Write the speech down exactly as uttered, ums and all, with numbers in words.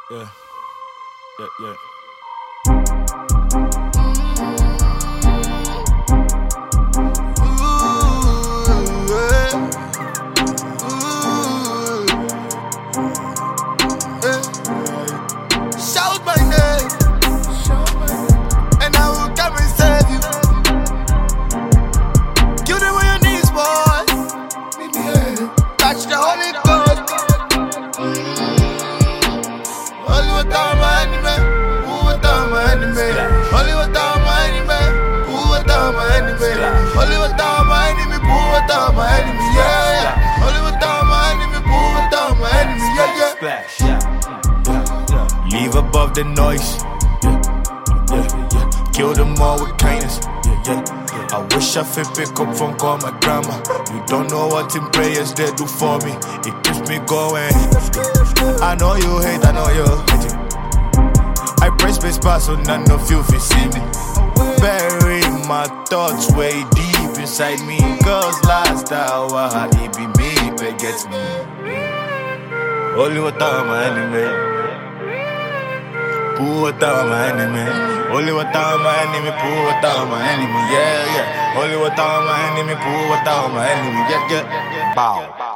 Yeah, yeah, yeah. Shout my name, and I will come and save you. Kill them on your knees, boy. Touch the Holy Ghost. Only what I'm my enemy, who what I'm my enemy. Only what I'm my enemy, who what I'm my enemy. Only what I'm my enemy, who what I'm my enemy. Yeah, yeah. Only what I'm my enemy, who what I'm my enemy. Yeah, yeah. Splash, yeah. Leave above the noise. Yeah, yeah, yeah. Kill them all with kindness. Yeah, yeah. I wish I could pick up phone, call my grandma. You don't know what in prayers they do for me. It keeps me going. I know you hate, I know you hate. I press space pass so none of you can see me. Bury my thoughts way deep inside me. Cause last hour it be me that gets me. Only what I'm my enemy. Pull down my enemy. Only what I'm my enemy. Pull down my enemy. Yeah, yeah. Only what I'm my enemy. Pull down my enemy. Yeah, yeah. Bow.